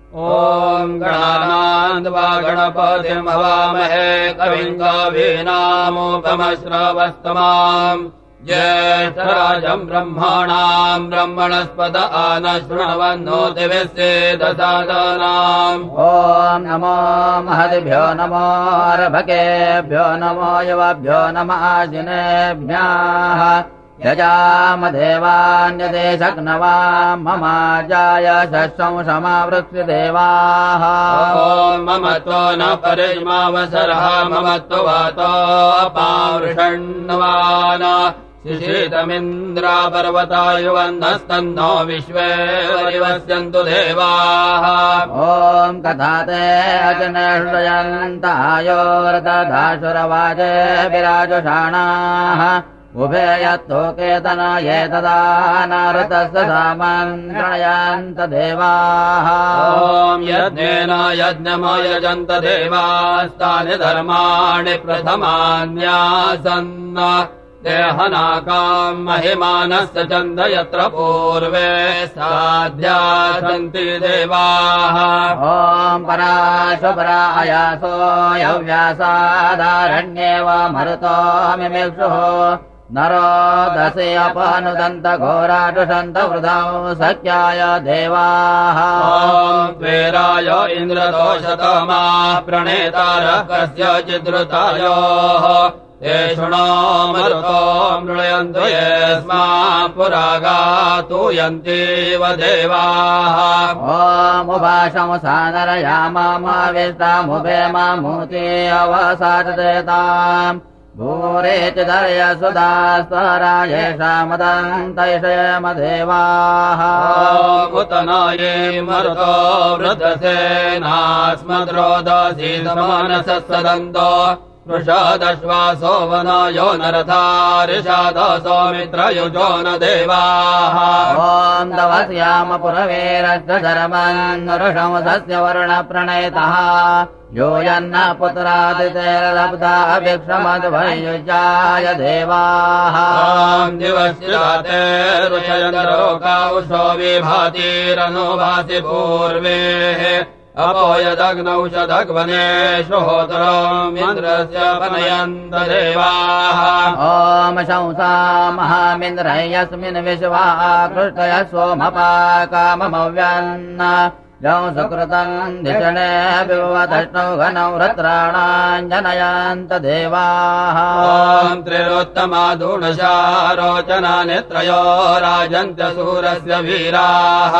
ॐ गणानान्त्वा गणपतिम् हवामहे कविम् कवीनामुपमश्रवस्तमाम् ज्येष्ठराजम् ब्रह्मणाम् ब्रह्मणस्पत आनशृण्वन्नोतिभिस्सेदसादनाम् ॐ नमो महदिभ्यो नमो अर्भकेभ्यो नमो युवभ्यो नमः आशिनेभ्यः यजामदेवान्यदेशग्नवा ममाजाय शस्वं समावृक्षदेवाः ॐ ममत्वो न परिज्मावसरः ममत्वो वातो अपावृषण्वान शिशीतमिन्द्रापर्वतायुवन्नस्तन्नो विश्वे वरिवस्यन्तु देवाः ॐ कथाते अजनेषयन्तायो रतधासुरवाजे विराजुषाणाः उभे यत्तोकेतन ये तदा नारतस्य सामन्त्रणयन्त देवाः ॐ यज्ञेन यज्ञमयजन्त देवास्तानि धर्माणि प्रथमान्यासन् देहनाकाम् महिमानस्य चन्द यत्र पूर्वे साध्या सन्ति देवाः ॐ पराशुपरा अयासो यव्यासादारण्येव मरुतो मिमिक्षुः नरो दशे अपनुदन्त घोराटुषन्त वृधौ सख्याय देवाः ॐ द्वेराय इन्द्रदोषतमा प्रणेतारः कस्यचिद्रुतायोः ते शृणो मरुतो मृळयन्तु यस्मा पुरागातूयन्तीव देवाः ॐ उभाशंसानरयामाविष्टामुभे मामूति अवसाचेताम् भूरे च दर्यसुधास्तरायेषामदन्तैषयम देवाः उतनाये मरुतो वृद्धसेनास्मद्रोदसी समानसः सदन्तो वृषादश्वासो वनायो नरथा सौमित्रयुजो न देवाः ॐ दवस्यामपुरवीरस्य धर्मन्नरुषंसस्य वर्णप्रणेतः यो यन्न पुत्रादितेर्लब्धा भिक्षमद्वयुजाय देवाः ॐ दिवस्याते ऋषयन्दरोकाउषो विभातिरनो भासि पूर्वेः अपोयदग्नौषधग्वनेषु होतरोमिन्द्रस्य पनयन्त देवाः ॐ शंसा महामिन्द्रः यस्मिन् विश्वा कृष्टय सोमपाकामव्यन्न यौ सुकृतम् धिषणे विवदष्टौ घनौ रत्राणाम् जनयन्त देवाः ॐ त्रिरोत्तमादूढशारोचनानि त्रयो राजन्त्य सूरस्य वीराः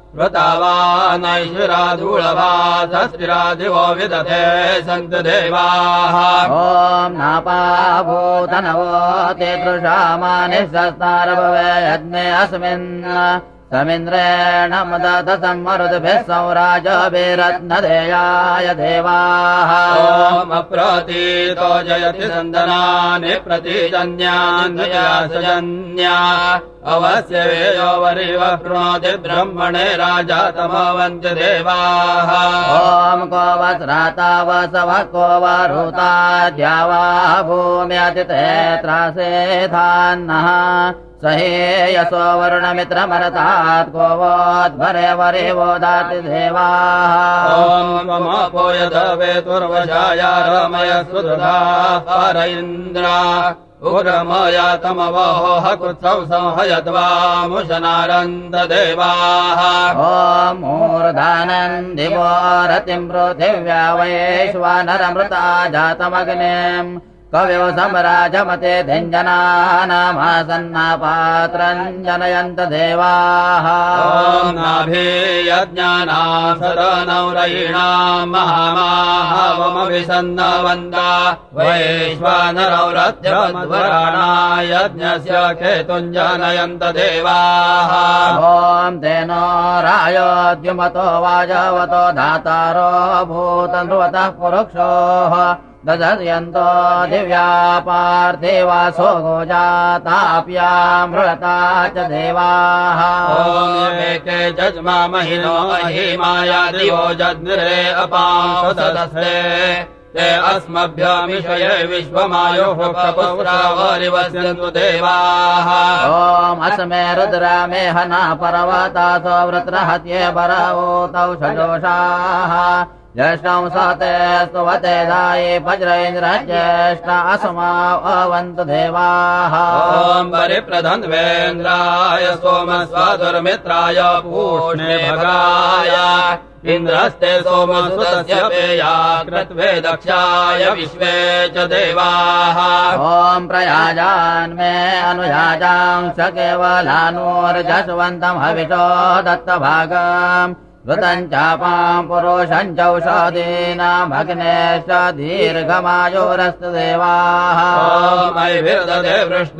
वृतावानैश्वराधूलभासस्त्रिरादिवो विदधे सन्तु देवाः ॐ नापाभूतनवो ते दृशामानिशस्तारभवे यज्ञे अस्मिन् समिन्द्रेण मदत सम्मरुद्भिः सौराजभिरत्नदेयाय देवाः ॐ अप्रतीतो जयति सन्दनानि प्रतीजन्यान्यजन्या अवस्य वेयो वरिव प्रणोति ब्रह्मणे राजा तमवन्ति देवाः ॐ को वस्राता वसवः को वरुता द्यावा भूम्यतिते त्रासेधान्नः सहेयसो वरुणमित्रमरतात् को वोद्भरे वरिवो दाति देवाः ॐ ममपो यदवेतुर्वशाया रमय सुधा हर इन्द्रा उग्रमया तमवोह कृत्सौ संहयद्वामुशनारन्द देवाः ॐ मूर्धानन्दिवो रतिम् पृथिव्या वैश्वानरमृता जातमग्निम् कवियो सम्राजमते धिञ्जनानामासन्नापात्रम् जनयन्त देवाः ॐ नाभियज्ञानाम् सदनौ रयिणाम् महामाहवमभिसन्नवन्दा वैश्वानरौ रथ्यमध्वराणा यज्ञस्य केतुम् जनयन्त देवाः ॐ तेनो रायोद्युमतो वाजवतो धातारो भूतन्ध्रुवतः पुरुक्षोः ददयन्तो दिव्या पार्थिवासो गोजाताप्या मृळता च देवाः ॐ एके जज्मा महिनो महिमाया दिवो जज्ञिरे अपांसो सदस्रे ते अस्मभ्यमिषये विश्वमायुः कपौरावरिवस्यन्तु देवाः ॐ अस्मे रुद्रामे हना पर्वतासो वृत्रहत्ये परवोतौ षजोषाः ज्येष्ठं सते स्तुवते दाये वज्रेन्द्रज्येष्ठ अस्मावन्तु देवाः ॐ परिप्रधन्वेन्द्राय सोमस्वादुर्मित्राय पूष्णे भगाय इन्द्रस्ते सोमसुतस्य पेया कृत्वे दक्षाय विश्वे च देवाः ॐ प्रयाजान्मे अनुयाजां स केवलानूर्जस्वन्तं हविषो दत्तभागम् ऋतं चापां पुरुषं चौषधीनामग्नेश्च दीर्घमायुरस्तु देवाः मयिभिर्दधे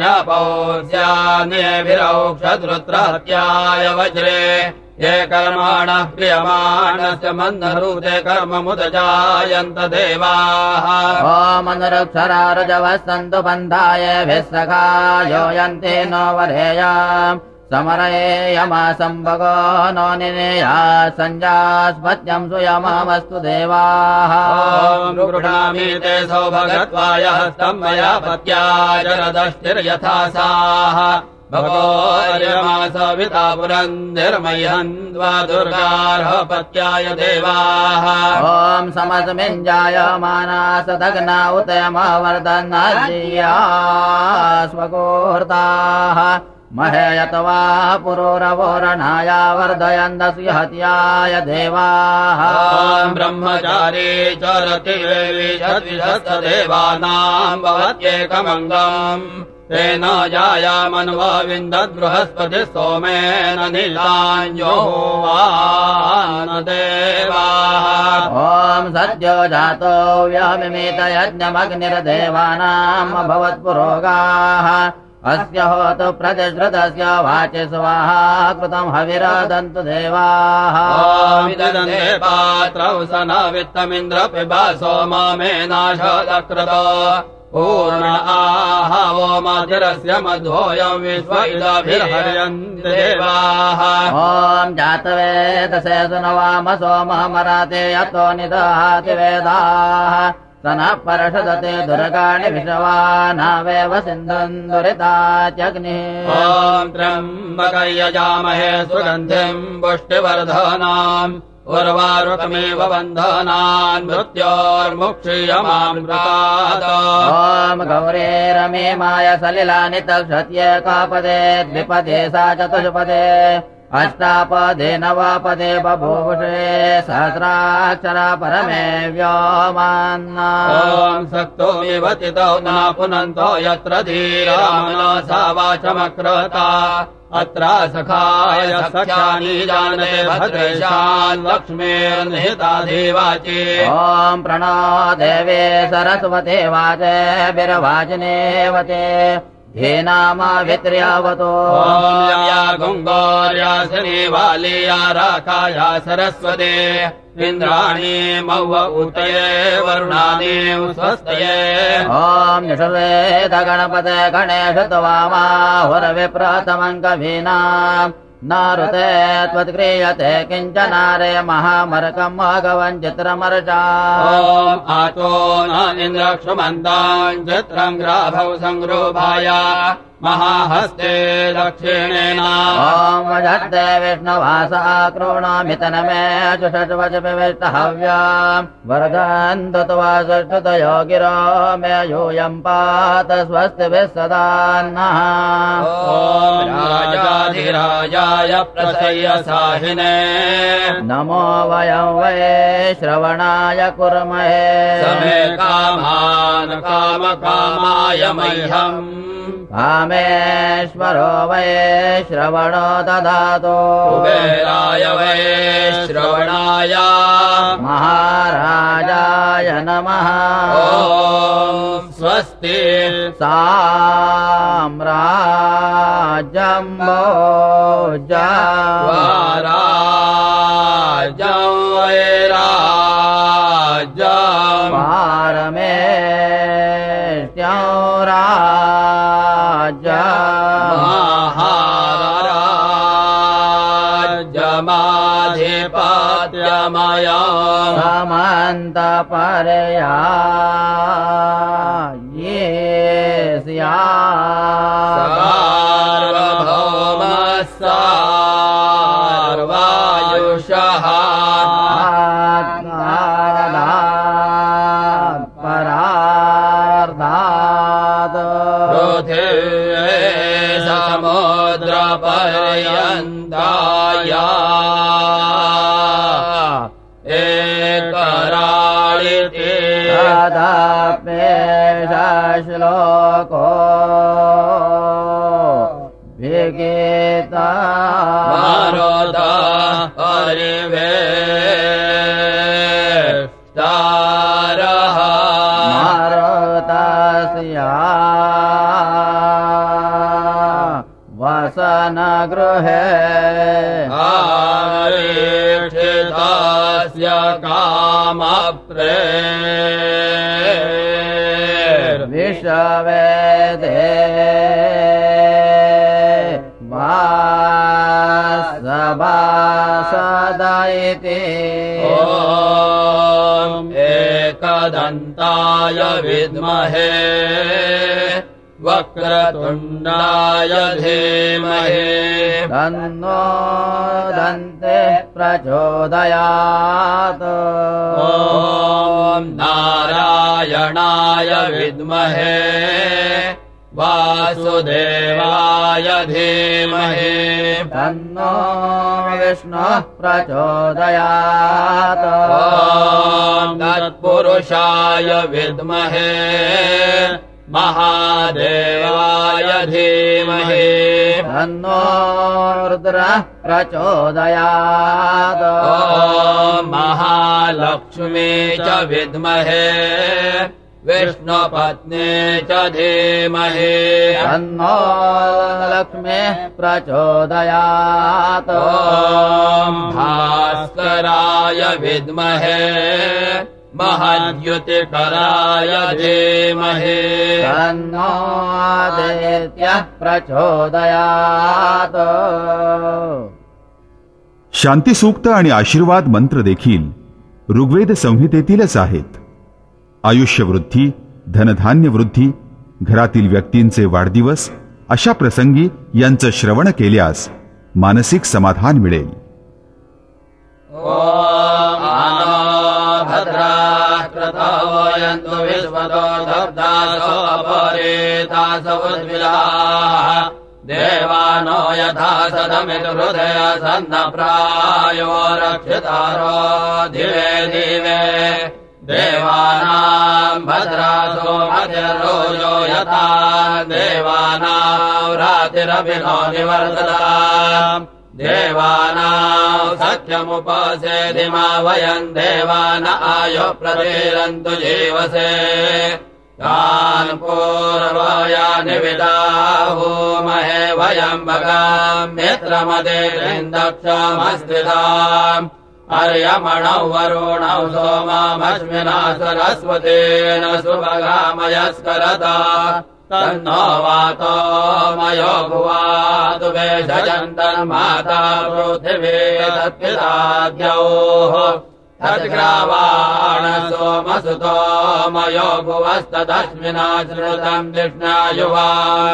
वृष्ण्यापौस्यान्येभिरौक्षद्रुत्रहत्याय वज्रे ये कर्माणः क्रियमाणस्य मन्दरूते कर्ममुदजायन्त देवाः ॐ अनुरक्षरारुजवः सन्तु बन्धाय भिस्सखायो यन्ति नो वरेयाम् समरये यमासम्भगो नो निनेया सञ्जास्पत्यं सुयममस्तु देवाः ॐ गृह्णामि ते सौभगत्वाय हस्तं मया पत्या जरदष्टिर्यथा साः भगोर्यमासविता पुरन्दिर्मह्यन्द्वा दुर्गार्हपत्याय देवाः ॐ समस्मिन् जायमाना सदग्ना उतयमवर्धन्नज्या स्वगोर्ताः महेयतवा पुरोरवोरणाया वर्धयन्दस्य हत्याय देवाः ॐ ब्रह्मचारी चरति देवानां भवत्येकमङ्गम् तेन जायामन्वविन्दद्बृहस्पतिः सोमेन नीलाञ्जोवान देवाः ॐ सद्यो जातो व्यामिमितयज्ञमग्निर्देवानाम् अभवत्पुरोगाः अस्य होतु प्रतिश्रुतस्य वाचि स्वाहा कृतं हविरदन्तु देवाः ॐ पात्रौ स न वित्तमिन्द्र पिबा सोममेनाशदकृतो पूर्ण आहवो मधिरस्य मध्वोऽयं विश्व इदभिर्हर्यन्ति देवाः ॐ जातवेदसे सुनवाम सोमः मराते यतो निदहाति वेदाः स नः पर्षदते दुर्गाणि विषवानावेव सिन्धुम् दुरितात्यग्निः ॐ त्र्यम्बकं यजामहे सुगन्धिम् पुष्टिवर्धनाम् उर्वारुकमेव बन्धनान् मृत्योर्मुक्षीयमामृतात् ॐ गौरेरमे माय सलिलानि तक्षत्ये कापदे द्विपदे सा चतुष्पदे अष्टापदे नवपदे बभूवुषे सहस्राक्षरा परमे व्योमान्ना ॐ सक्तो विवतितौ न पुनन्तो यत्र धीरा मनसा वाचमक्रता अत्र सखाय सख्यानि जानते भद्रेशान् लक्ष्मीर्निहिता देवाचि ॐ प्रणो देवे सरस्वते वाचे विरवाचिनेवते धेनामाभित्र्यावतो ॐ या गुङ्गोर्यासिनी वालीया राकाया सरस्वते इन्द्राणी मौव ऊतये वरुणानि स्वस्तये ॐ निषवेद गणपते गणेश त्वामाहुरविप्रतमम् कवीनाम् नारुते त्वत्क्रियते किञ्चनारे महामर्कम् भगवन् चित्रमर्चा ॐ आतो न इन्द्रक्षुमन्ताम् चित्रम् ग्राभौ संरूपाय महाहस्ते दक्षिणेन ॐ वजद्दे विष्णुवासा क्रोणामि तनमे चुषट्वचपिविष्टहव्याम् वर्धन्तु त्वा सुष्ठुतयो गिरो मे यूयम् पात स्वस्तिभिः सदा नः ॐ राजाधिराजाय प्रसय्यसाहिने नमो वयं वै श्रवणाय कुर्महे समे कामान् कामकामाय मह्यम् कामेश्वरो वै श्रवणो ददातु कुबेराय वै श्रवणाय महाराजाय नमः ॐ स्वस्ति साम्राज्यं भोजा स्वराज्यं वैराज्यम् पारमेष्ट्यं महाराज्यमाधिपत्य काव्यमया समन्तपर्या ये सार्वभौमः सार्वायुषः परार्धात् पृथिवे समुद्रपर्यन्ताया एकराळिते तदपेश श्लोको विगीता मारुता परिवेष्टारः मारुतस्या वसनगृहे आरीक्षितस्य विश्ववेदे वासवासदयिते ॐ एकदन्ताय विद्महे वक्रतुण्डाय धीमहि तन्नो दन्ते प्रचोदयात् ॐ नारायणाय विद्महे वासुदेवाय धीमहि तन्नो विष्णुः प्रचोदयात् ॐ तत्पुरुषाय विद्महे महादेवाय धीमहि तन्नो रुद्रः प्रचोदयात् ॐ महालक्ष्मी च विद्महे विष्णुपत्नी च धीमहि तन्नो लक्ष्मीः प्रचोदयात् ॐ भास्कराय विद्महे महद्युतिकराय धीमहि तन्नो आदित्यः प्रचोदयात् शांती सूक्त आणि आशीर्वाद मंत्र देखील ऋग्वेद संहितेतीलच आहेत. आयुष्य वृद्धी, धनधान्य वृद्धी, घरातील व्यक्तींचे वाढदिवस अशा प्रसंगी यांचं श्रवण केल्यास मानसिक समाधान मिळेल. क्रतवयन्तु विश्वतो दब्धासो अपरेतासो उद्विलाः देवानो यथा सदमितु हृदय सन्नप्रायो रक्षितारो दिवे दिवे देवानाम् भद्रासो मध्यरोजो यथा देवानाम् रातिरभिनो निवर्तताम् देवानाम् सख्यमुपसेदिमा वयम् देवान आयो प्रतीरन्तु जीवसे तान् पूर्वयानि विदाहूमहे वयम् भगाम् मित्रमदेन्द्रक्षमस्थिताम् अर्यमणौ वरुणौ सोमामश्विना सरस्वतेन सुभगामयस्करता तन्नो वातो मयो भुवातु वेषजन्तन्माता पृथिवी तत्पिताद्योः तद्ग्रावाण सोमसुतो मयो भुवस्तदस्मिना श्रुतम् विष्णायुवा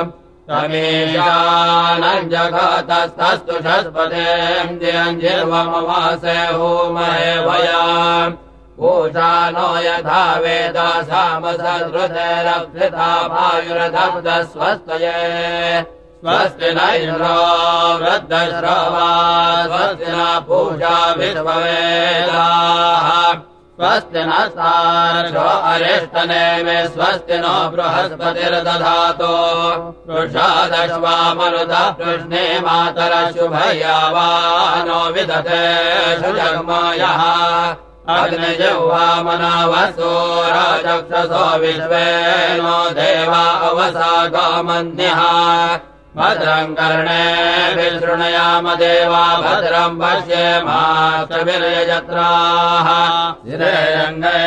तमीशानम् जगतस्तस्तु षष्पतेम् जिर्वमवासे होमहे वयाम् पूषानो यथा वेद सामसदृतिरक्षिता वायुरदब्धस्वस्तये स्वस्ति न इन्द्रो वृद्धश्रवा स्वस्ति न पूषा विश्ववेदाः स्वस्ति न सार्षो अरिष्टनेमे स्वस्ति नो बृहस्पतिर्दधातु वृषादश्वामरुतः कृष्णे मातरशुभयावानो विदते सुजग्मयः अग्निजिह्वामनावसो राजक्षसो विश्वेनो देवा अवसागमन्यः भद्रम् कर्णेभिः शृणुयाम देवा भद्रम् पश्येमाक्षभिर्यजत्राः शिरेरङ्गे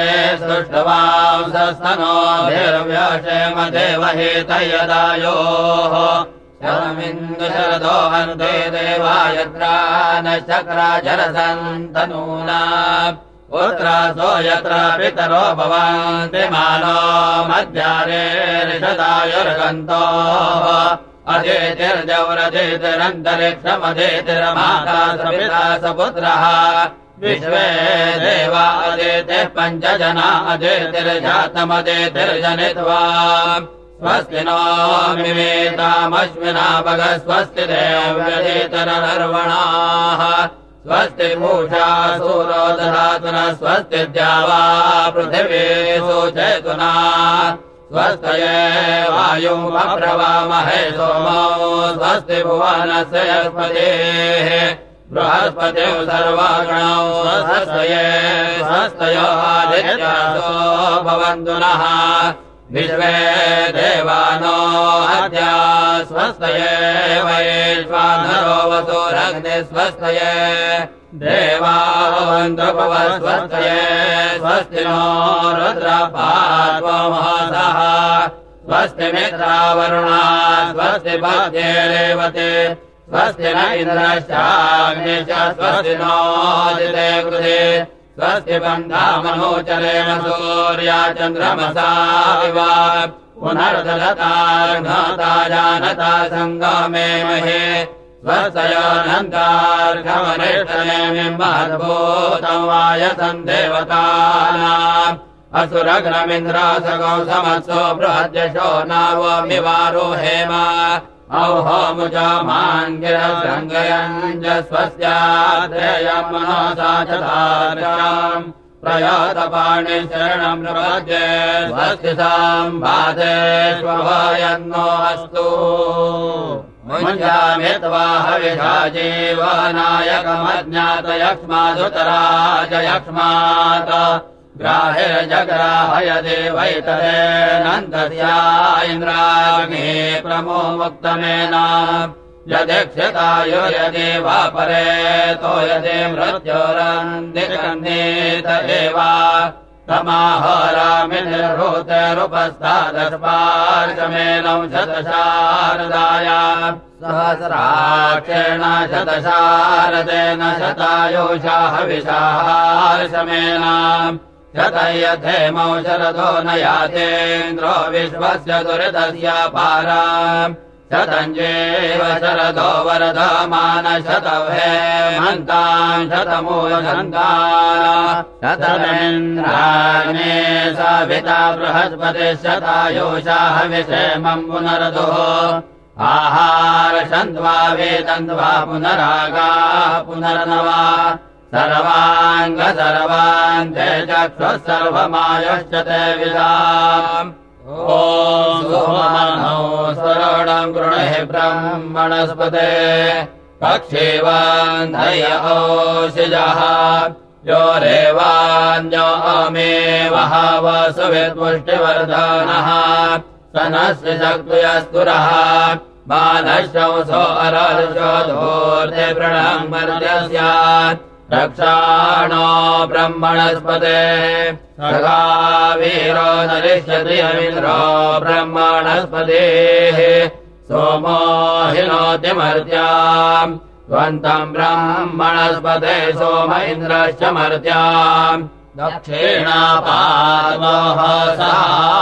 सुष्ठुवांसस्तनोभिर्व्यशेम देवहितयदायोः शरमिन्दुशरदो हन्ते देवायत्रा न चक्राजरसन्तनूना पुत्रासो यत्र पितरो भवन्ति मानो मध्यारे ऋषदायुर्गन्तो अदितिर्जौरदितिरन्तरिक्षमदितिर्माता सपिता सपुत्रः विश्वे देवा अदितिः पञ्चजना अदितिर्जातमदितिर्जनित्वा स्वस्ति नो मिमेतामश्विना भग स्वस्ति देव्यदितिरनर्वणाः स्वस्ति पूषा सूरो दधातु न स्वस्ति द्यावा पृथिवी सूचयतुना स्वस्तये वायुमप्रवामहे सोमो स्वस्ति भुवनस्य यस्पतिः बृहस्पतिः सर्वगणौ स्वस्तये स्वस्तयो आदित्यासो भवन्तु नः विश्वे देवानो अद्य स्वस्तये वैश्वानरो वसुरग्नि स्वस्तये देवावन्तुपव स्वस्तये स्वस्ति नो रुद्रपात्वमहसः स्वस्ति मित्रावरुणा स्वस्ति पद्ये रेवते स्वस्ति न इन्द्रश्चाग्निश्च स्वस्ति नोदिते कृते स्वस्ति बन्धामनोचरेण सूर्या चन्द्रमसा इव पुनर्दलता जानता सङ्गमे महे स्वस्तयोऽनन्तार्घमनिष्ठनेमिम्बद्भूतं वायसं देवतानाम् असुरग्नमिन्द्रासगौ समत्सो बृहद्यशो नावमिवारोहेम औहोमुजामाङ्गिरसङ्गयञ्ज स्वस्यात्रेयम् मनसा च धार्याम् प्रयातपाणिशरणम् प्रपद्ये स्वस्ति सम्बाधेष्वभयन्नो अस्तु मुञ्जामि त्वा हविषा जीवनायकमज्ञातयक्ष्मादुतराज यक्ष्मात् ग्राहिर्जग्राहय देवैतरे नन्दस्या इन्द्राग्ने प्रमो मुक्तमेन यदीक्षितायो यदि वापरे तो यदि मृत्योरन्दिकन्नेत एव तमाहोरामिनिर्भूतेरुपस्तादस्पार्शमेनौ शतशारदाया सहस्राक्षेण शतशारदेन शतायुषा हविषाहार्शमेन शतयथेमौ शरदो न यातेन्द्रो विश्वस्य दुरितस्य पारा शतञ्जेव शरदो वरधमान शतहेमन्ताम् शतमूलसन्तान् शतमिन्द्राग्ने सविता बृहस्पतिः शतायुषा हविषेमम् पुनरदुः आहारशन्त्वा वेदन्त्वा पुनरागा पुनर्नवा सर्वाङ्ग सर्वान्ते चक्षुः सर्वमायुश्च ते विदाम् ॐ सोमनौ स्वरणम् गृणहि ब्रह्मणस्पते पक्षीवान्धय ओषिजः यो रेवान्यो अमेव वसुवित्पुष्टिवर्धनः सनस्य शक्तयस्तुरः बालशंसो अरर्षो धूर्ते प्रणम्बर्यस्य रक्षाणो ब्रह्मणस्पते सखा वीरो नरिष्यति अमिन्द्रो ब्रह्मणस्पतेः सोमो हिनोति मर्त्याम् त्वन्तम् ब्रह्मणस्पते सोम इन्द्रश्च मर्त्याम् दक्षिणापादमोहसा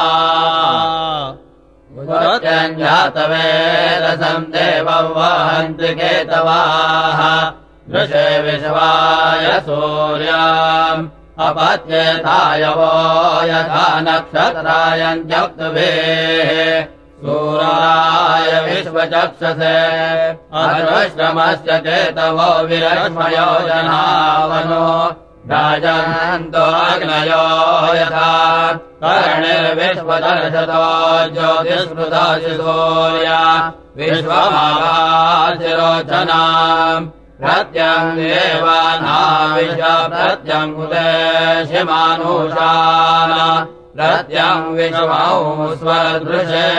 जातवेदसम् देवम् वहन्ति केतवाः दृशे विश्वाय सूर्याम् अपत्येताय वो यथा नक्षत्रायन्त्यक्तुभिः सूराय विश्वचक्षसे अश्रमस्य केतवो विरश्मयो जनावनो राजन्तो अग्नयो यथा कर्णिर्विश्वदर्शतो ज्योतिस्मृतासि सूर्या विश्वमावाचिरोचनाम् प्रत्यम् देवानाविश प्रत्यम् कुलेशिमानुषान् प्रत्यम् विश्वौ स्वदृशे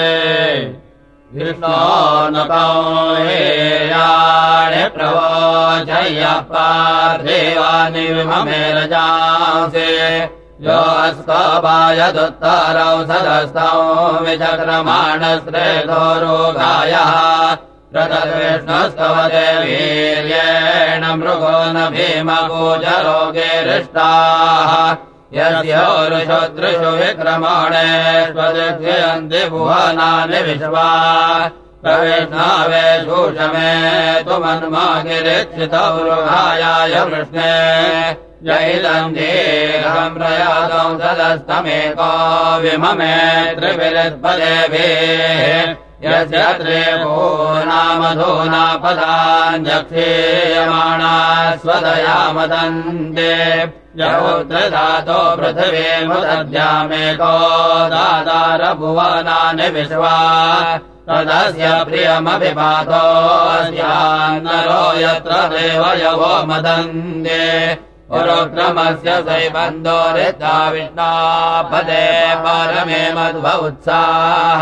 विष्णो नपौ हेयाणि प्रवोचय्यः पार्थिवानि विममे रजांसि यो अस्कोपायदुत्तरौ सदस्तौ विचक्रमाणश्रेतो रोगायः प्रतद्विष्णुस्तवते वीर्येण मृगो न भीमगोचरोगेरिष्टाः यस्योरुषदृषु विक्रमणेष्वदिक्षयन्ति भुवनानि विश्वा प्रविष्णावे शूषमे तुमन्मागिरिक्षितौ रुहायाय वृष्णे जैलम् दीर्घम् प्रयातौ सदस्तमेको विममे त्रिविरित्पदेभिः यस्य त्रिभुवनामधूना पदाञ्जक्षीयमाणा स्वदयामदन्ते यौत्रदातो पृथिवीमुदद्यामेको दातार भुवनानि विश्वा तदस्य प्रियमभिपातोऽस्यान्नरो यत्र देवयवो मदन्ते पुरोक्रमस्य सैबन्धो रिता विष्णापदे परमे मध्व उत्साह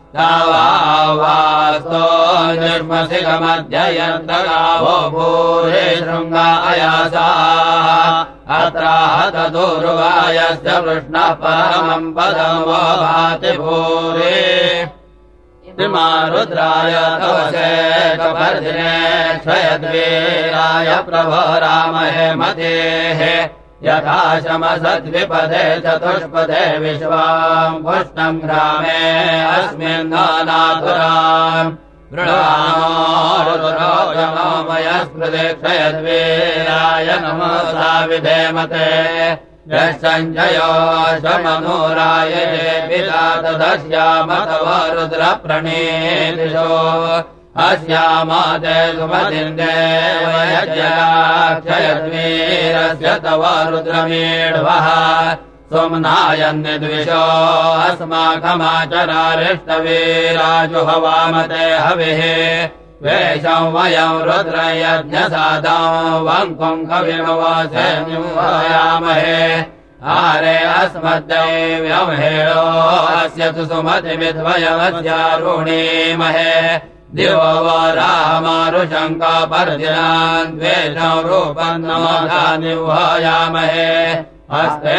तावास्तो निर्मसिकमध्ययन्तगावो भूरे शृङ्गा अयासाः अत्राहतदुर्वायस्य वृष्णः परमम् पदमो भाति भूरे रुद्राय तवशेखपर्दिने क्षयद्वीराय प्रभो रामहे मतेः यथा शमसद्विपदे चतुष्पदे विश्वाम् पुष्टम् ग्रामे अस्मिन् नानातुराम् रुद्रोजमोमयस्कृते क्षयद्वीराय नमसा विधेमते यश्चञ्जयो शमनूराय पिता तदस्यामतव रुद्रप्रणीतिषो अस्यामाते सुमतिन्देवयज्ञाक्षयद्वीरस्य तव रुद्रमीढ्वः सुम्नायन्निद्विषो अस्माकमाचरारिष्टवीराजुहवामते हविः वेषं वयं रुद्रयज्ञसादं वङ्कुं कविमवसेन्युवायामहे आरे अस्मद्दैव्यं हेळो अस्य तु सुमतिमिद्वयमस्यारुणीमहे दिवो रामारुशङ्कपर्दिनान् द्वेषं रूपं नमोधानिवायामहे हस्ते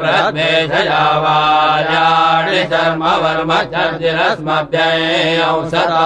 विप्रद्वेषयावार्याणि शर्मवर्मचर्जिरस्मभ्यं सदा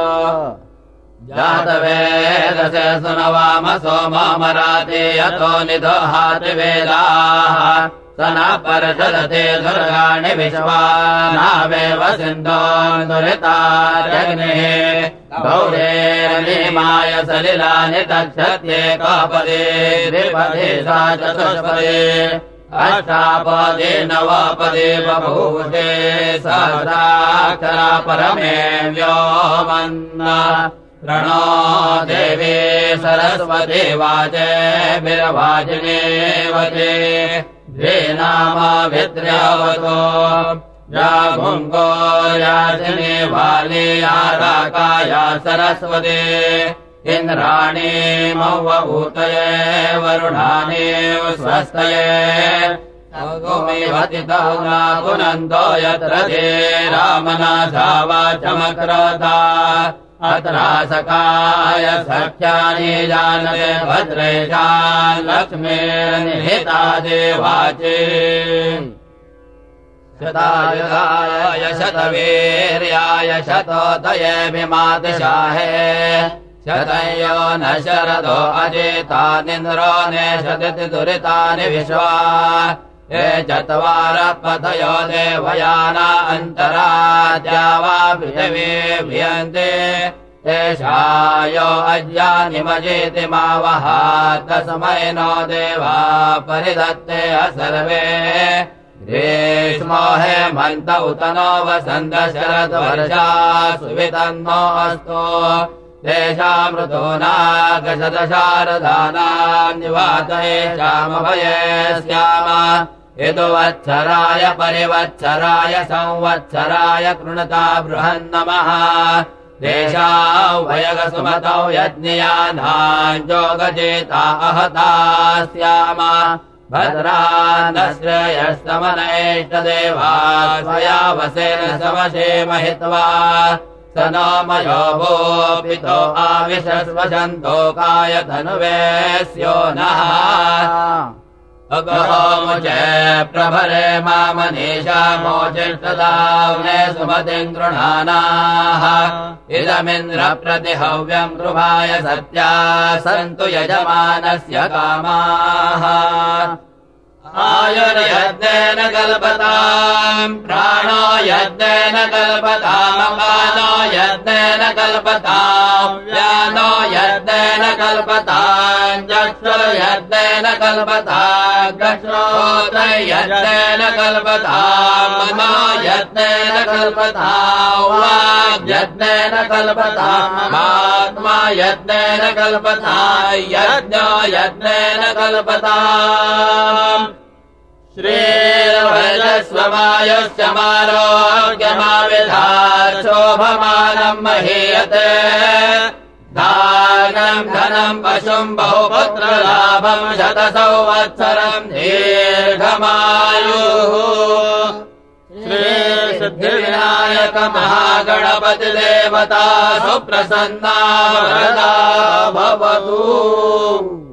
जातवेदसे सुनवाम सोममराति यतो निदोहाति वेदाः स न परषदते दुर्गाणि विश्वानावेव सिन्धोन् दुरितार्यग्निः गौरेर्निमाय सलिलानि तक्षत्येकापदे द्विपदे सा चतुष्पदे अष्टापदे नवपदे बभूषे सहस्राक्षरा परमे व्योमन् प्रणो देवी सरस्वती वाचे विरवाजिनेवते द्वे नामाभित्र्यावतो जागुङ्गो याजिने वाली आराकाया सरस्वती इन्द्राणी मौवभूतये वरुणानि स्वस्तये गोमिवतितो नागुनन्दो यत्र ते रामनाथावाचमक्रता अत्रासकाय सख्यानि जानते भद्रेशान् लक्ष्मीर्निहिता देवाचे शतायुधाय शतवीर्याय शतोदये विमातिशाहे शतयो न शरदो अजितानिन्द्रो नेषदिति दुरितानि विश्वा ये चत्वारः पतयो देवयाना अन्तराद्या वा पृथिवीभ्यन्ते तेषायो अज्ञानिमजेति मा वः तस्मै नो देवा परिदत्ते सर्वे ग्रीष्मो हेमन्त उत नो वसन्त शरद्वर्षा सुवितन्नो अस्तु तेषाम् ऋतूनागशदशारदानाम् निवातये श्यामभये स्याम यदुवत्सराय परिवत्सराय संवत्सराय कृणता बृहन्नमः तेषामुभयगसुमतौ यज्ञयानाम् जोगजेता अहता स्याम भद्रान्नश्रेयस्तमनैष्टदेवा स्वया वसेन समशेमहित्वा स नो मयो भूपितो आविशस्वशन्तोकाय धनुवेस्यो नः अगहोमुचे प्रभरे मामनीषामोचिष्टदावने सुमतिम् गृह्णानाः इदमिन्द्र प्रतिहव्यम् गृहाय सत्या सन्तु यजमानस्य कामाः आयुर्यज्ञेन कल्पताम् प्राणो यज्ञेन कल्पताम् अपानो यज्ञेन कल्पताम् व्यानो यज्ञेन कल्पताम् चक्षुर्यज्ञेन कल्पताम् श्रोत्रयज्ञेन कल्पताम् मनो यज्ञेन कल्पताम् वाग्यज्ञेन कल्पताम् आत्मा यज्ञेन कल्पताम् यज्ञो यज्ञेन कल्पताम् श्रीर्वजस्वमायुश्च मारोग्यमाविधात् शोभमानम् महीयते दानम् धनम् पशुम् बहुपुत्रलाभम् शतसंवत्सरम् दीर्घमायुः श्रीसिद्धिविनायक महागणपति देवता सुप्रसन्ना वरदा भवतु।